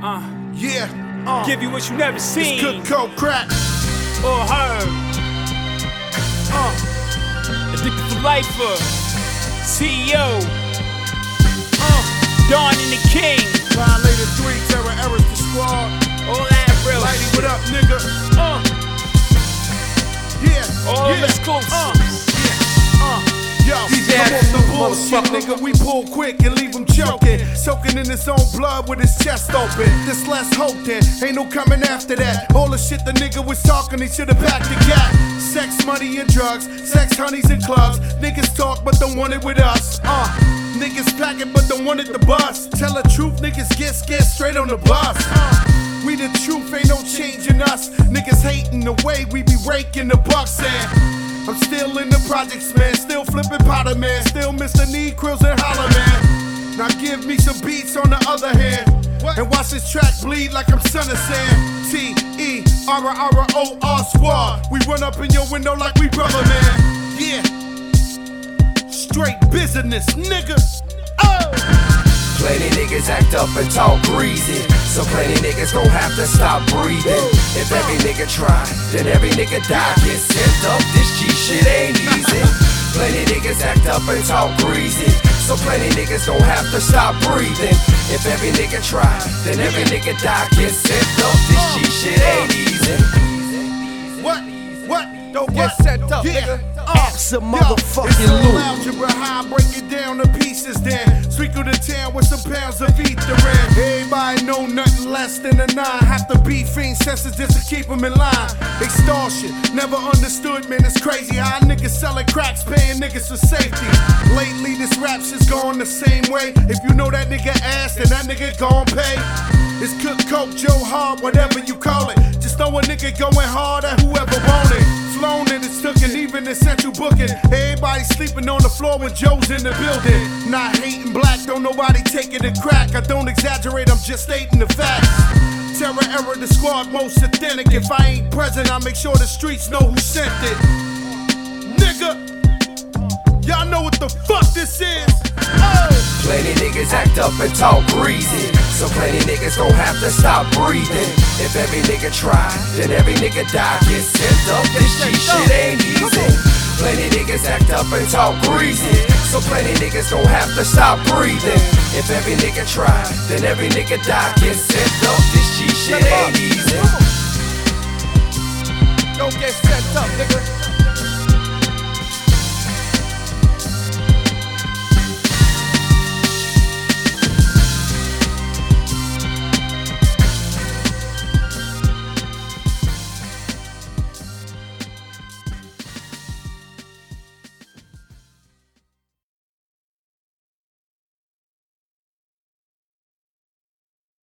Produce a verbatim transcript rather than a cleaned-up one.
Uh, Yeah, uh, give you what you never seen it's Cook Cold Crack. or heard. Uh, Addicted for Lifer, C E O. Uh, Dawn and the King. Violator three, Terror Errors, the squad. All that real Lighty, shit. what up, nigga? Uh, Yeah, all yeah, exclusives. uh, yeah, uh. Yo, come off the bullshit, nigga. We pull quick and leave him choking. Soaking in his own blood with his chest open. This less hope then, ain't no coming after that. All the shit the nigga was talking, he should've backed the gap. Sex, money, and drugs, sex, honeys, and clubs. Niggas talk but don't want it with us. Uh, niggas pack it but don't want it to bust. Tell the truth, niggas get scared straight on the bus. Uh, we the truth, ain't no changing us. Niggas hating the way we be raking the bucks and I'm still in the projects, man. Still flipping powder, man. Still Mister Need Krills and Holler, man. Now give me some beats on the other hand. And watch this track bleed like I'm Son of Sam. T E R R O R Squad. We run up in your window like we brother, man. Yeah. Straight business, nigga. Oh. Plenty niggas act up and talk greasy, so plenty niggas gon' have to stop breathing. If every nigga try, then every nigga die. Get sent up, this G shit ain't easy. Plenty niggas act up and talk greasy, so plenty niggas gon' have to stop breathing. If every nigga try, then every nigga die. Get sent up, this G shit ain't easy. What? What? Don't get sent up, Yeah. nigga. Apps a motherfucking It's all loop. algebra, how I break it down to pieces then. Sweet through the town with some pounds of ether in. Everybody know nothing less than a nine. Have to be fiend senses just to keep them in line. Extortion, never understood, man, it's crazy how niggas selling cracks, paying niggas for safety. Lately this rap shit's going the same way. If you know that nigga ass, then that nigga gon' pay. It's Cook Coke, Joe Hard, whatever you call it. Just know a nigga going hard at whoever want it. Flown and it's took and even essential booking. Everybody sleeping on the floor when Joe's in the building. Not hating black, don't nobody take it a crack. I don't exaggerate, I'm just stating the facts. Terror Error, the squad most authentic. If I ain't present, I make sure the streets know who sent it. Nigga, y'all know what the fuck this is. Oh. Plenty niggas act up and talk greasy, so plenty niggas gon' have to stop breathing. If every nigga try, then every nigga die. Get sent up, this G shit ain't easy. Plenty niggas act up and talk greasy, so plenty niggas gon' have to stop breathing. If every nigga try, then every nigga die. Get sent up, this G shit ain't easy. Don't get sent up, nigga.